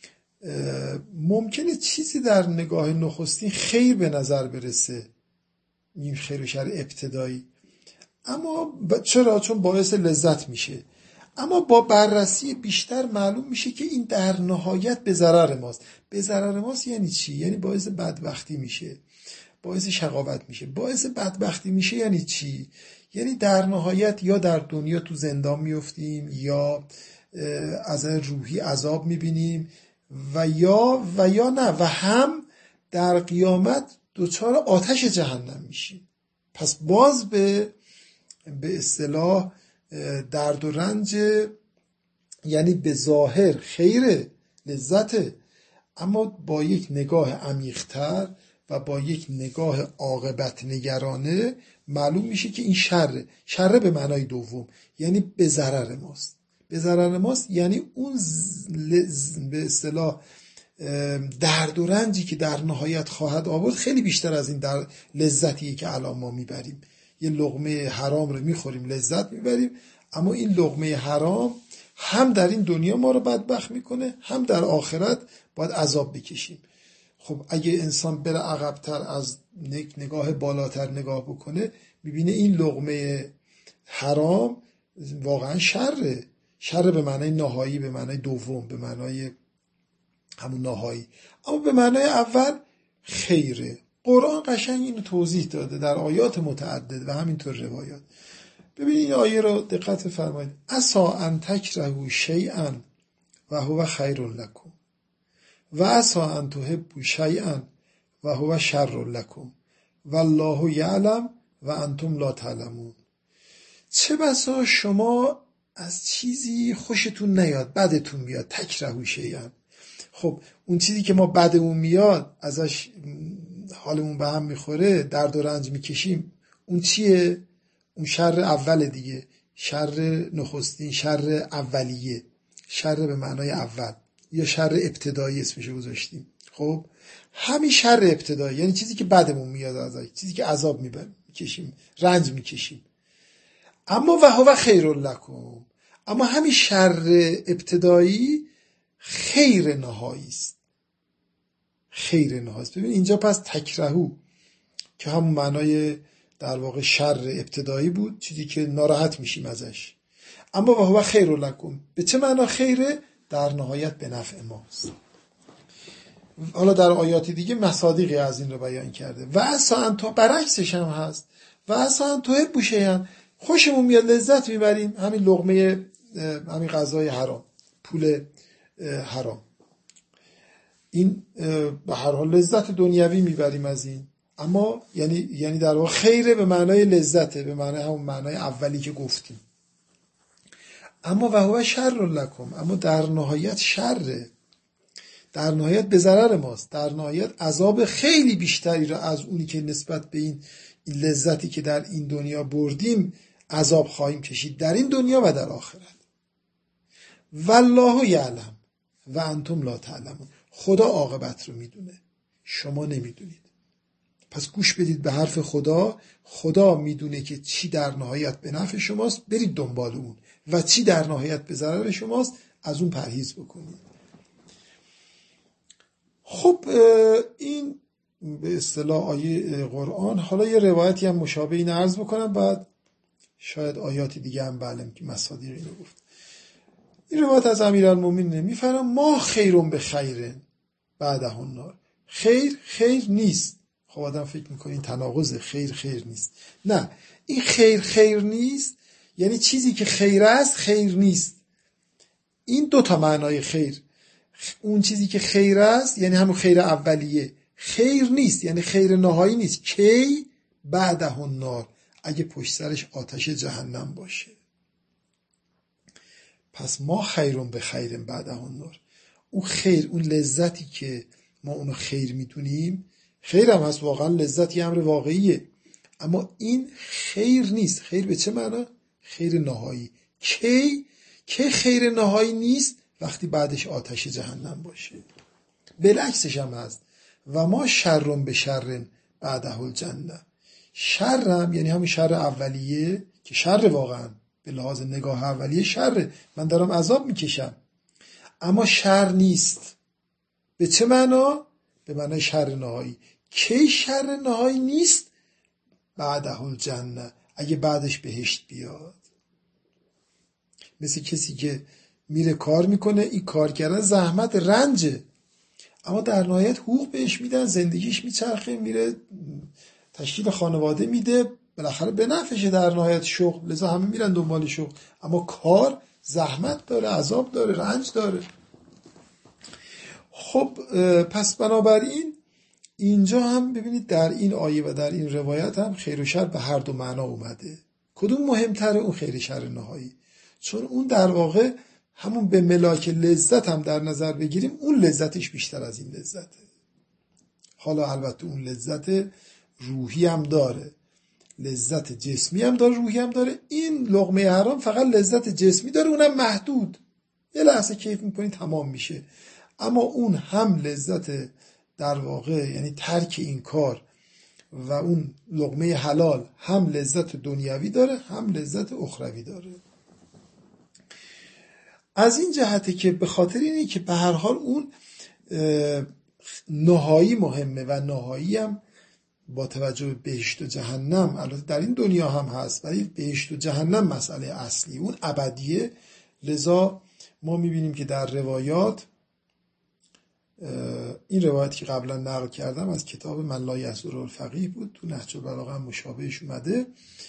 ممکنه چیزی در نگاه نخستین خیر به نظر برسه، میگیم خیر و شر ابتدایی، اما چرا؟ چون باعث لذت میشه. اما با بررسی بیشتر معلوم میشه که این در نهایت به ضرر ماست. به ضرر ماست یعنی چی؟ یعنی باعث بدبختی میشه، باعث شقاوت میشه. باعث بدبختی میشه یعنی چی؟ یعنی در نهایت یا در دنیا تو زندان میفتیم، یا از روحی عذاب میبینیم، و یا نه، و هم در قیامت دچار آتش جهنم میشیم. پس باز به اصطلاح درد و رنج، یعنی به ظاهر خیر، لذته، اما با یک نگاه عمیق‌تر و با یک نگاه عاقبت نگرانه معلوم میشه که این شر به معنای دوم، یعنی به ضرر ماست. به ضرر ماست یعنی اون به اصطلاح درد و رنجی که در نهایت خواهد آورد خیلی بیشتر از این در لذتیه که الان ما میبریم. یه لقمه حرام رو میخوریم لذت میبریم، اما این لقمه حرام هم در این دنیا ما رو بدبخت میکنه، هم در آخرت باید عذاب بکشیم. خب اگه انسان بره عقب‌تر، از نگاه بالاتر نگاه بکنه، میبینه این لقمه حرام واقعا شر به معنای نهایی، به معنای دوم، به معنای همون نهایی. اما به معنای اول خیره. قرآن قشنگ اینو توضیح داده در آیات متعدد و همینطور روایات. ببینید این آیه رو دقت فرمایید. عسى ان تکرهوا شیئا و هو خیر لکم و عسى ان تحبوا شیئا و هو شر لکم والله یعلم و انتم لا تعلمون. چه بسا شما از چیزی خوشتون نیاد، بدتون میاد، تکرهوا شیئا. خب اون چیزی که ما بدمون میاد، ازش حالمون به هم میخوره، درد و رنج میکشیم، اون چیه؟ اون شر اول دیگه، شر نخستین، شر اولیه، شر به معنای اول، یا شر ابتدایی اسمشو گذاشتیم. خب همین شر ابتدایی یعنی چیزی که بدمون میاد ازش، چیزی که عذاب میکشیم، رنج میکشیم. اما و هو خیر لکم، اما همین شر ابتدایی خیر نهایی است. خیر نهایی است. ببین اینجا پس تکرهو که همون معنای در واقع شر ابتدایی بود، چیزی که ناراحت میشیم ازش. اما و هو خیر لکم به چه معنا خیره؟ در نهایت به نفع ماست. حالا در آیات دیگه مصادیقی از این رو بیان کرده. و عسى ان تو برعکسش هم هست. و عسى ان تحبوا شیئا، خوشمون میاد، لذت میبریم، همین لقمه، همین غذای حرام، پول حرام. این به هر حال لذت دنیوی میبریم از این، اما یعنی در واقع خیره به معنای لذته، به معنای همون معنای اولی که گفتیم. اما و هو شر لکم، اما در نهایت شره، در نهایت به ضرر ماست، در نهایت عذاب خیلی بیشتری را از اونی که نسبت به این لذتی که در این دنیا بردیم عذاب خواهیم کشید، در این دنیا و در آخرت. والله یعلم و انتم لا تعلمون، خدا عاقبت رو میدونه، شما نمیدونید. پس گوش بدید به حرف خدا. خدا میدونه که چی در نهایت به نفع شماست، برید دنبال اون، و چی در نهایت به ضرر شماست، از اون پرهیز بکنید. خب این به اصطلاح آیه قرآن. حالا یه روایتی هم مشابه این عرض بکنم، بعد شاید آیاتی دیگه هم بعلم که مصادیق اینو گفت. این روایت از امیرالمومنین میفرماید ما خیرون به خیرن بعده النار، خیر نیست. خب آدم فکر میکنه این تناقضه، خیر نیست. نه، این خیر نیست یعنی چیزی که خیر است خیر نیست. این دو تا معنای خیر. اون چیزی که خیر است یعنی همون خیر اولیه، خیر نیست یعنی خیر نهایی نیست. کی؟ بعده النار، اگه پشت سرش آتش جهنم باشه. پس ما خیرون به خیرن بعده النار، اون خیر، اون لذتی که ما اونو خیر میدونیم، خیر هم هست واقعا، لذتی امر واقعیه، اما این خیر نیست. خیر به چه معنا؟ خیر نهایی. کی خیر نهایی نیست؟ وقتی بعدش آتش جهنم باشه. بالعکسش هم هست، و ما شرم به شرن بعده الجنه، شرم یعنی همون شر اولیه که شر، واقعا به لحاظ نگاه اولیه شره، من دارم عذاب میکشم، اما شر نیست. به چه معنا؟ به معنای شر نهایی. کی شر نهایی نیست؟ بعده الجنه، اگه بعدش بهشت بیاد. مثل کسی که میره کار میکنه، این کار کردن زحمت، رنجه، اما در نهایت حقوق بهش میدن، زندگیش میچرخه، میره تشکیل خانواده میده، بالاخره به نفعشه در نهایت شغل، لذا همه میرن دنبال شغل، اما کار زحمت داره، عذاب داره، رنج داره. خب پس بنابراین اینجا هم ببینید در این آیه و در این روایت هم خیر و شر به هر دو معنا اومده. کدوم مهمتره؟ اون خیر شر نهایی، چون اون در واقع همون به ملاک لذت هم در نظر بگیریم، اون لذتش بیشتر از این لذته. حالا البته اون لذت روحی هم داره، لذت جسمی هم داره، روحی هم داره. این لقمه حرام فقط لذت جسمی داره، اونم محدود، یه لحظه کیف میکنی تمام میشه. اما اون هم لذت در واقع یعنی ترک این کار و اون لقمه حلال هم لذت دنیوی داره هم لذت اخروی داره. از این جهته که به خاطر اینه که به هر حال اون نهایی مهمه و نهایی هم با توجه به بهشت و جهنم، البته در این دنیا هم هست ولی بهشت و جهنم مسئله اصلی، اون ابدیه. لذا ما میبینیم که در روایات، این روایت که قبلا نقل کردم از کتاب من لا یسر الفقیه بود، تو نهج البلاغه هم مشابهش اومده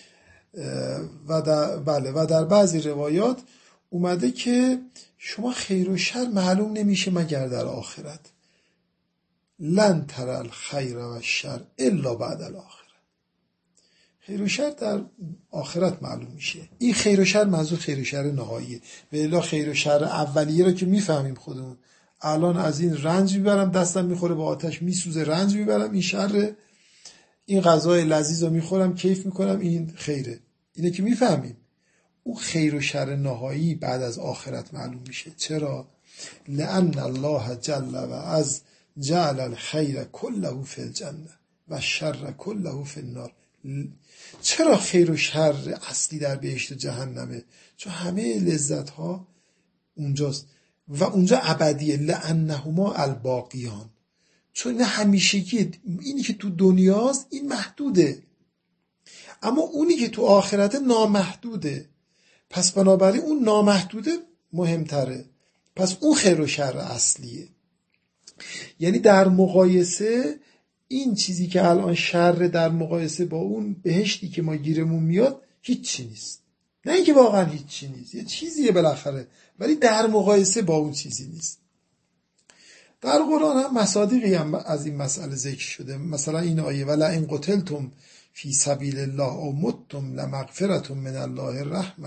و در بعضی روایات اومده که شما خیر و شر معلوم نمیشه مگر در آخرت. لن تر الخیر و الشر الا بعد الاخره. خیر و شر در آخرت معلوم میشه. این خیر و شر منظور خیر و شر نهاییه، و الا خیر و شر اولیه رو که میفهمیم خودمون. الان از این رنج میبرم، دستم میخوره به آتش میسوزه، رنج میبرم، این شر. این غذای لذیذ رو میخورم کیف میکنم، این خیره. اینه که میفهمیم. اون خیر و شر نهایی بعد از آخرت معلوم میشه. چرا؟ لأن الله جل و عز جعل الخیر كله فی الجنه و الشر كله فی النار. چرا خیر و شر اصلی در بهشت و جهنمه؟ چون همه لذت ها اونجاست و اونجا ابدیه. لأنهما الباقیان، چون این همیشگیه. اینی که تو دنیاست این محدوده، اما اونی که تو آخرت نامحدوده. پس بنابراین اون نامحدوده مهمتره، پس اون خیر و شر اصلیه. یعنی در مقایسه این چیزی که الان شر در مقایسه با اون بهشتی که ما گیرمون میاد هیچی نیست. نه اینکه واقعا هیچی نیست، یه چیزیه بالاخره، ولی در مقایسه با اون چیزی نیست. در قرآن هم مصادیقی هم از این مسئله ذکر شده. مثلا این آیه ولئن قتلتم فی سبیل الله او متم لمغفرة من الله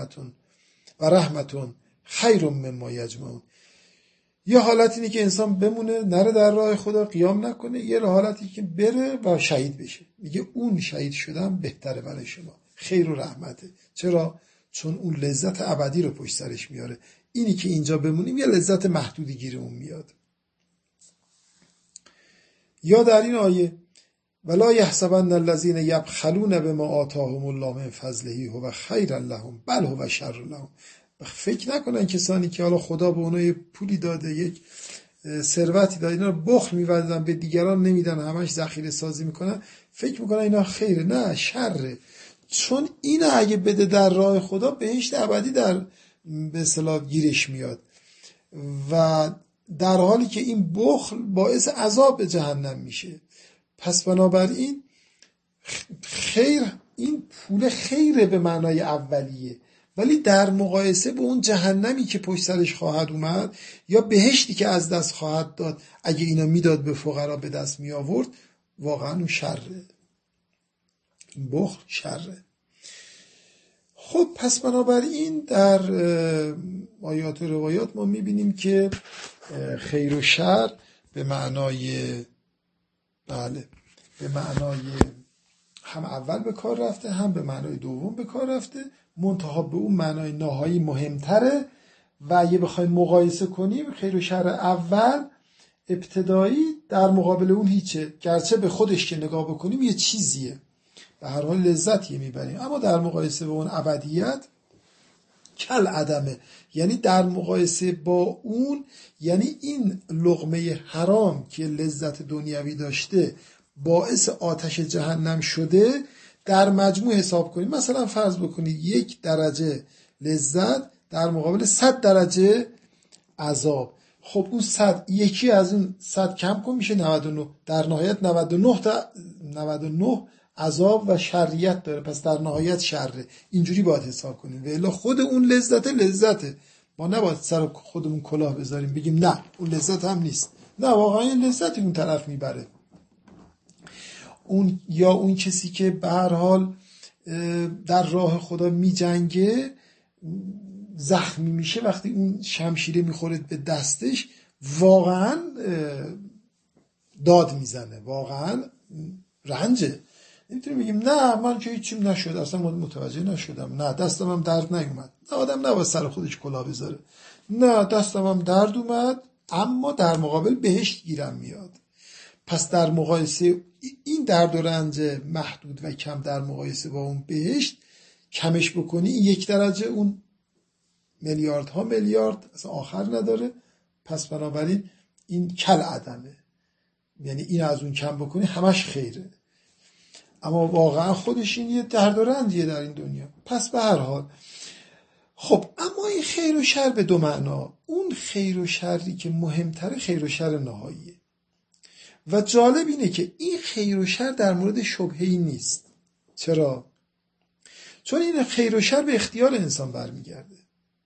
رحمة خیر مما یجمعون. یه حالت اینه که انسان بمونه نره در راه خدا قیام نکنه، یه حالتی که بره و شهید بشه. میگه اون شهید شدن بهتره برای شما، خیر و رحمته. چرا؟ چون اون لذت ابدی رو پشت سرش میاره. اینی که اینجا بمونیم یه لذت محدودی گیرمون میاد. یا در این آیه ولا یحسبن الذین یبخلون بما آتاهم الله من فضله هو خیر لهم بل هو شر لهم. فکر نکنن کسانی که حالا خدا به اونها یه پولی داده، یک ثروتی داده، اینا رو بخل می‌ورزن به دیگران نمیدن، همش ذخیره سازی میکنن، فکر میکنن اینا خیره. نه، شره. چون اینا اگه بده در راه خدا بهشت ابدی در به اصطلاح گیرش میاد، و در حالی که این بخل باعث عذاب جهنم میشه. پس بنابراین خیر، این پول خیره به معنای اولیه، ولی در مقایسه به اون جهنمی که پشت سرش خواهد اومد یا بهشتی که از دست خواهد داد اگه اینا میداد به فقرا به دست می آورد، واقعا اون شره. بخل شره. خب پس بنابراین در آیات و روایات ما میبینیم که خیر و شر به معنای به معنای هم اول به کار رفته، هم به معنای دوم به کار رفته، منتها به اون معنای نهایی مهمتره. و اگه بخوایم مقایسه کنیم، خیر و شر اول ابتدایی در مقابل اون هیچه، گرچه به خودش که نگاه بکنیم یه چیزیه، به هر حال لذتی میبریم، اما در مقایسه با اون ابدیت کل عدمه. یعنی در مقایسه با اون، یعنی این لقمه حرام که لذت دنیوی داشته باعث آتش جهنم شده، در مجموع حساب کنید. مثلا فرض بکنید 1 درجه لذت در مقابل 100 درجه عذاب. خب اون 100 یکی از اون 100 کم کن میشه 99. در نهایت 99 عذاب و شریت داره، پس در نهایت شره. اینجوری باید حساب کنیم، و الا خود اون لذته. ما نباید سر خودمون کلاه بذاریم بگیم نه اون لذت هم نیست. نه، واقعا لذتی اون طرف میبره. اون یا اون کسی که به هر حال در راه خدا میجنگه زخمی میشه، وقتی اون شمشیره میخوره به دستش واقعا داد میزنه، واقعا رنجه. نمیتونیم بگیم نه من که هیچیم نشد، اصلا متوجه نشدم، نه دستم هم درد نیومد. نه، آدم نباید سر خودش کلاه بذاره. نه، دستم هم درد اومد اما در مقابل بهشت گیرم میاد. پس در مقایسه این درد و رنج محدود و کم در مقایسه با اون بهشت کمش بکنی، این 1 درجه اون میلیاردها میلیارد اصلا آخر نداره. پس بنابراین این کل عدمه، یعنی این از اون کم بکنی همش خیره، اما واقعا خودش این یه درد و رنجیه در این دنیا. پس به هر حال خب، اما این خیر و شر به 2 معنا. اون خیر و شری که مهمتره خیر و شر نهاییه، و جالب اینه که این خیر و شر در مورد شبهه‌ای نیست. چرا؟ چون این خیر و شر به اختیار انسان برمیگرده.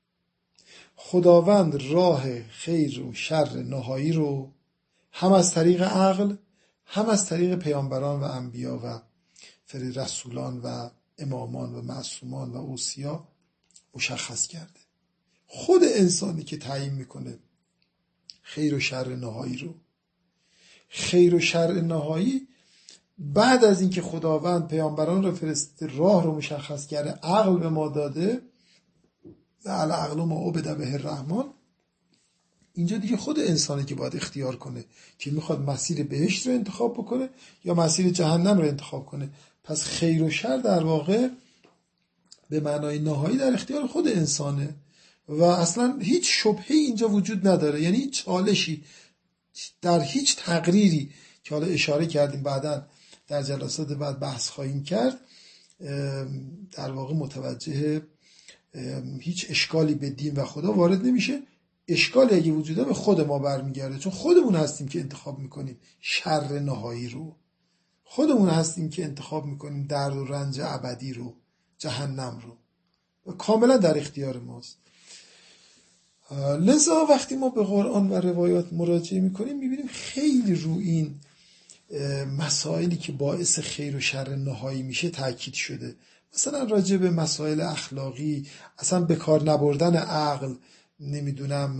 خداوند راه خیر و شر نهایی رو هم از طریق عقل، هم از طریق پیامبران و انبیا و رسولان و امامان و معصومان و اوصیا مشخص کرده. خود انسانی که تعیین میکنه خیر و شر نهایی رو. خیر و شر نهایی بعد از اینکه خداوند پیامبران رو فرستاده، راه رو مشخص کرده، عقل به ما داده، و العقل ما عبد به الرحمن، اینجا دیگه خود انسانی که باید اختیار کنه که میخواد مسیر بهشت رو انتخاب بکنه یا مسیر جهنم رو انتخاب کنه. پس خیر و شر در واقع به معنای نهایی در اختیار خود انسانه و اصلا هیچ شبهه‌ای اینجا وجود نداره. یعنی هیچ چالشی در هیچ تقریری که حالا اشاره کردیم، بعداً در جلسات بعد بحث خواهیم کرد، در واقع متوجه هیچ اشکالی به دین و خدا وارد نمیشه. اشکالی اگه وجوده به خود ما برمیگرده، چون خودمون هستیم که انتخاب میکنیم شر نهایی رو، خودمون هستیم که انتخاب میکنیم درد و رنج ابدی رو، جهنم رو، و کاملا در اختیار ماست. لذا وقتی ما به قرآن و روایات مراجعه میکنیم میبینیم خیلی رو این مسائلی که باعث خیر و شر نهایی میشه تاکید شده. مثلا راجع به مسائل اخلاقی، اصلا به کار نبردن عقل، نمیدونم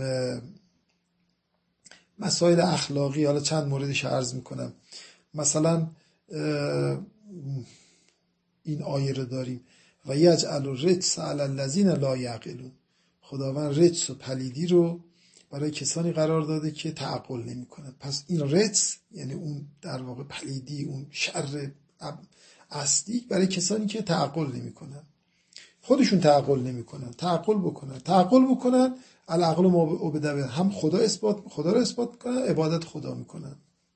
مسائل اخلاقی، حالا چند موردش عرض میکنم. مثلا این آیه رو داریم و یجعل الرجس علی الذین لا یعقلون، خداوند رجس و پلیدی رو برای کسانی قرار داده که تعقل نمیکنن. پس این رجس یعنی اون در واقع پلیدی، اون شر اصلی برای کسانی که تعقل نمیکنن، خودشون تعقل نمیکنن، تعقل بکنن العقل ما عبده، هم خدا رو اثبات میکنن، عبادت خدا میکنن.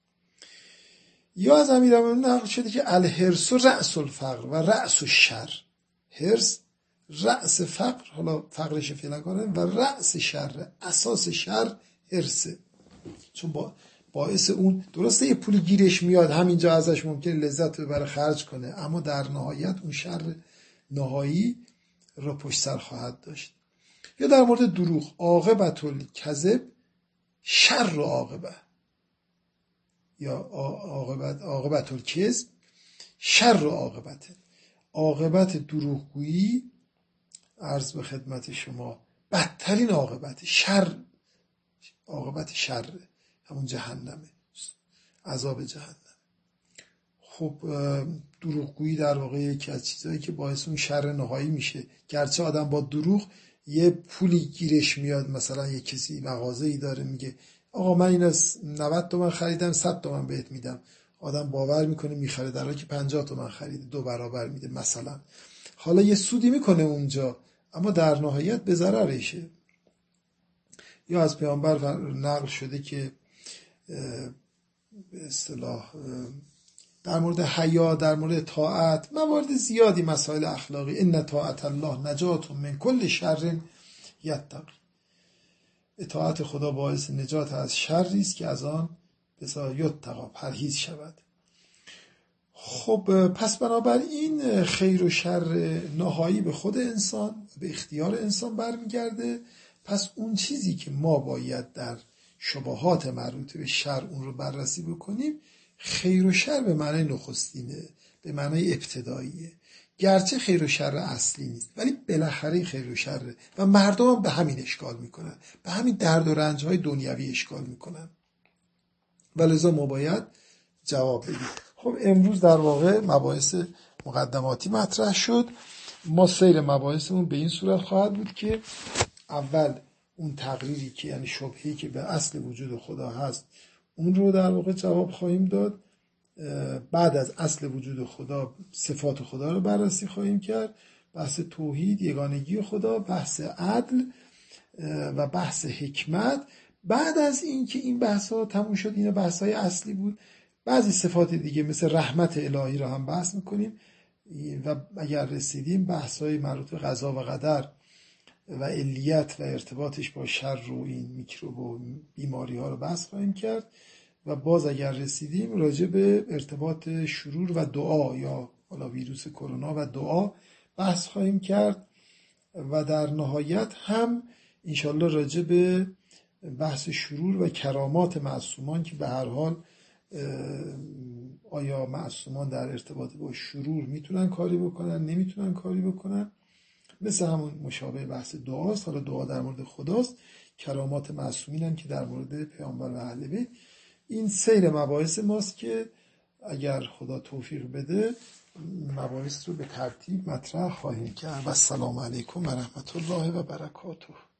یا از امیرالمومنین نقل شده که الحرص رأس الفقر و رأس الشر، حرص رأس فقر، حالا فقرش فعلا کنه، و رأس شر، اساس شر حرصه، چون باعث اون درسته یه پولی گیرش میاد همینجا ازش ممکنه لذت ببره خرج کنه، اما در نهایت اون شر نهایی را پشت سر خواهد داشت. یا در مورد دروغ، عاقبت الکذب شر و عاقبه، یا عاقبت الکذب شر و عاقبت دروغگویی عرض به خدمت شما بدترین عاقبت شر همون جهنمه، عذاب جهنم. خب دروغگویی در واقع یکی از چیزهایی که باعث اون شر نهایی میشه. گرچه آدم با دروغ یه پولی گیرش میاد، مثلا یه کسی مغازه‌ای داره میگه آقا من این از 90 تومن خریدم 100 تومن بهت میدم، آدم باور میکنه میخره، در حالی که 50 تومن خریده 2 برابر میده مثلا. حالا یه سودی میکنه اونجا، اما در نهایت به ضررشه. یا از پیامبر نقل شده که به اصطلاح در مورد حیا، در مورد طاعت، موارد زیادی، مسائل اخلاقی، ان طاعت الله نجات من کل شر یتقی، اطاعت خدا باعث نجات از شری است که از آن بسا یتقی پرهیز شود. خب پس بنابراین خیر و شر نهایی به خود انسان، به اختیار انسان برمیگرده. پس اون چیزی که ما باید در شبهات مربوط به شر اون رو بررسی بکنیم، خیر و شر به معنی نخستینه، به معنی ابتداییه، گرچه خیر و شر اصلی نیست، ولی بالاخره خیر و شره و مردم هم به همین اشکال میکنن، به همین درد و رنجهای دنیوی اشکال میکنن و لذا ما باید جواب بدیم. خب امروز در واقع مباحث مقدماتی مطرح شد. ما سیر مباحثمون به این صورت خواهد بود که اول اون تقریری که یعنی شبهه‌ای که به اصل وجود خدا هست اون رو در واقع جواب خواهیم داد. بعد از اصل وجود خدا صفات خدا رو بررسی خواهیم کرد، بحث توحید، یگانگی خدا، بحث عدل و بحث حکمت. بعد از این که این بحث ها تموم شد، این بحث های اصلی بود، بعضی صفات دیگه مثل رحمت الهی رو هم بحث میکنیم و اگر رسیدیم بحث های مربوط به قضا و قدر و علیت و ارتباطش با شر و این میکروب و بیماری ها رو بحث خواهیم کرد و باز اگر رسیدیم راجع به ارتباط شرور و دعا یا حالا ویروس کرونا و دعا بحث خواهیم کرد و در نهایت هم انشالله راجع به بحث شرور و کرامات معصومان که به هر حال آیا معصومان در ارتباط با شرور میتونن کاری بکنن، نمیتونن کاری بکنن، مثل همون مشابه بحث دعاست. حالا دعا در مورد خداست، کرامات معصومین هم که در مورد پیامبر و اهل بیت. این سیر مباحث ماست که اگر خدا توفیق بده مباحث رو به ترتیب مطرح خواهیم کرد. و السلام علیکم و رحمت الله و برکاته.